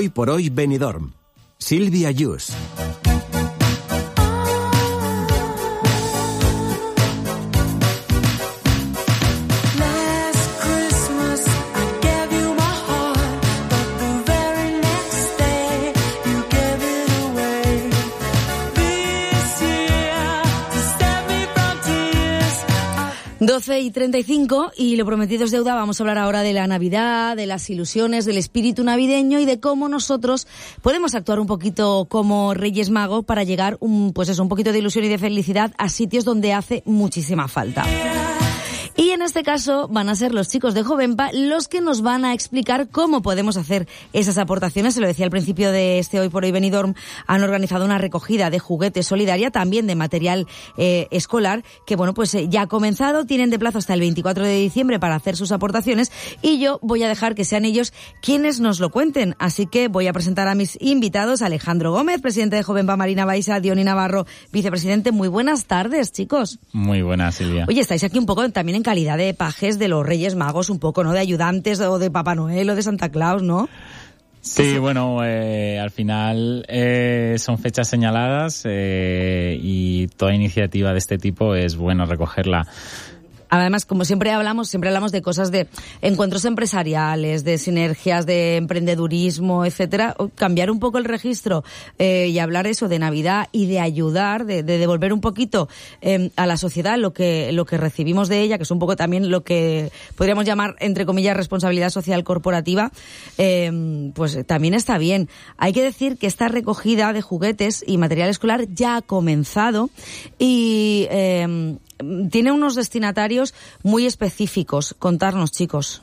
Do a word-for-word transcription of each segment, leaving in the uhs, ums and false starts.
Hoy por hoy Benidorm. Silvia Yus. doce y treinta y cinco, y lo prometido es deuda. Vamos a hablar ahora de la Navidad, de las ilusiones, del espíritu navideño y de cómo nosotros podemos actuar un poquito como Reyes Magos para llegar un, pues eso, un poquito de ilusión y de felicidad a sitios donde hace muchísima falta. Y en este caso van a ser los chicos de Jovenpa los que nos van a explicar cómo podemos hacer esas aportaciones. Se lo decía al principio de este Hoy por Hoy Benidorm, han organizado una recogida de juguetes solidaria, también de material eh, escolar, que bueno, pues eh, ya ha comenzado. Tienen de plazo hasta el veinticuatro de diciembre para hacer sus aportaciones y yo voy a dejar que sean ellos quienes nos lo cuenten. Así que voy a presentar a mis invitados: Alejandro Gómez, presidente de Jovenpa Marina Baixa; Diony Navarro, vicepresidente. Muy buenas tardes, chicos. Muy buenas, Silvia. Oye, estáis aquí un poco también en calidad de pajes de los Reyes Magos, un poco, ¿no? De ayudantes o de Papá Noel o de Santa Claus, ¿no? Sí, bueno, eh, al final eh, son fechas señaladas eh, y toda iniciativa de este tipo es bueno recogerla. Además, como siempre hablamos, siempre hablamos de cosas de encuentros empresariales, de sinergias, de emprendedurismo, etcétera. Cambiar un poco el registro eh, y hablar eso de Navidad y de ayudar, de, de devolver un poquito eh, a la sociedad lo que lo que recibimos de ella, que es un poco también lo que podríamos llamar, entre comillas, responsabilidad social corporativa, eh, pues también está bien. Hay que decir que esta recogida de juguetes y material escolar ya ha comenzado y eh, tiene unos destinatarios muy específicos. Contarnos, chicos.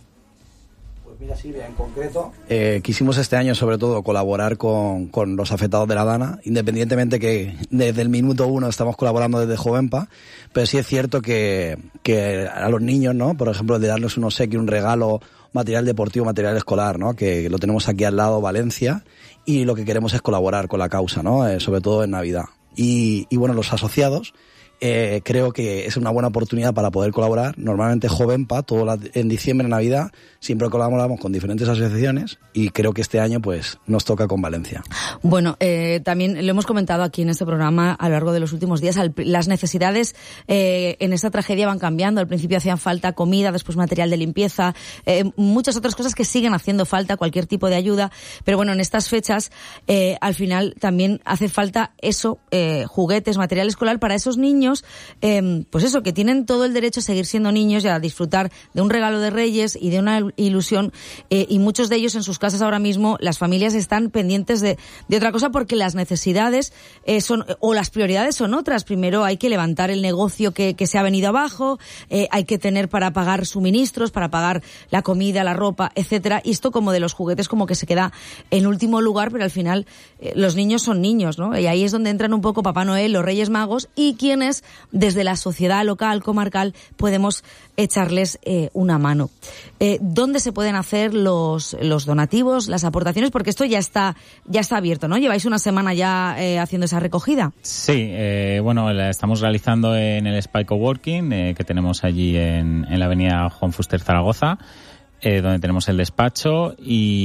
Pues mira, Silvia, en concreto, eh, quisimos este año sobre todo colaborar con, con los afectados de la Dana, independientemente que desde el minuto uno estamos colaborando desde Jovenpa, pero sí es cierto que, que a los niños, ¿no? Por ejemplo, de darles un obsequio, un regalo, material deportivo, material escolar, ¿no? Que lo tenemos aquí al lado, Valencia, y lo que queremos es colaborar con la causa, ¿no? Eh, sobre todo en Navidad. Y, y bueno, los asociados, Eh, creo que es una buena oportunidad para poder colaborar. Normalmente Jovenpa, todo la, en diciembre, en Navidad, siempre colaboramos con diferentes asociaciones y creo que este año pues nos toca con Valencia. Bueno, eh, también lo hemos comentado aquí en este programa a lo largo de los últimos días. Al, las necesidades eh, en esta tragedia van cambiando. Al principio hacían falta comida, después material de limpieza, eh, muchas otras cosas que siguen haciendo falta, cualquier tipo de ayuda. Pero bueno, en estas fechas eh, al final también hace falta eso, eh, juguetes, material escolar para esos niños. Eh, pues eso, que tienen todo el derecho a seguir siendo niños y a disfrutar de un regalo de Reyes y de una ilusión, eh, y muchos de ellos en sus casas ahora mismo, las familias están pendientes de, de otra cosa porque las necesidades eh, son, o las prioridades son otras. Primero hay que levantar el negocio que, que se ha venido abajo, eh, hay que tener para pagar suministros, para pagar la comida, la ropa, etcétera. Y esto como de los juguetes como que se queda en último lugar, pero al final eh, los niños son niños, ¿no? Y ahí es donde entran un poco Papá Noel, los Reyes Magos y quienes desde la sociedad local, comarcal, podemos echarles eh, una mano. Eh, ¿Dónde se pueden hacer los los donativos, las aportaciones? Porque esto ya está ya está abierto, ¿no? ¿Lleváis una semana ya eh, haciendo esa recogida? Sí, eh, bueno, la estamos realizando en el Spy Coworking, eh, que tenemos allí en, en la avenida Juan Fuster, Zaragoza. Eh, donde tenemos el despacho,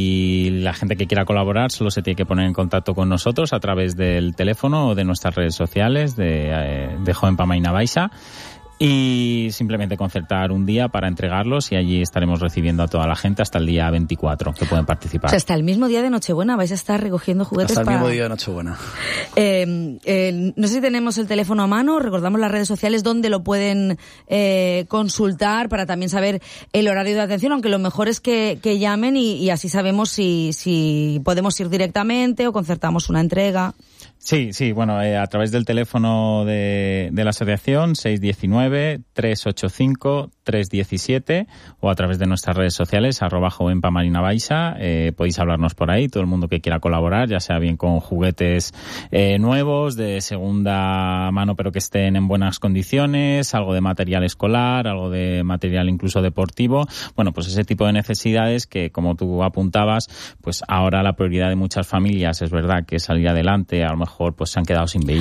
y la gente que quiera colaborar solo se tiene que poner en contacto con nosotros a través del teléfono o de nuestras redes sociales de, eh, de Jovenpa Marina Baixa, y simplemente concertar un día para entregarlos y allí estaremos recibiendo a toda la gente hasta el día veinticuatro que pueden participar. O sea, hasta el mismo día de Nochebuena vais a estar recogiendo juguetes. Hasta el para... mismo día de Nochebuena. Eh, eh, no sé si tenemos el teléfono a mano, recordamos las redes sociales donde lo pueden eh, consultar para también saber el horario de atención, aunque lo mejor es que, que llamen y, y así sabemos si, si podemos ir directamente o concertamos una entrega. Sí, sí, bueno, eh, a través del teléfono de, de la asociación seis uno nueve, tres ocho cinco, tres uno siete o a través de nuestras redes sociales arroba Jovenpa Marina Baixa, eh, podéis hablarnos por ahí, todo el mundo que quiera colaborar, ya sea bien con juguetes eh, nuevos, de segunda mano pero que estén en buenas condiciones, algo de material escolar, algo de material incluso deportivo, bueno, pues ese tipo de necesidades que, como tú apuntabas, pues ahora la prioridad de muchas familias es verdad que salir adelante, a lo mejor pues se han quedado sin vehículos.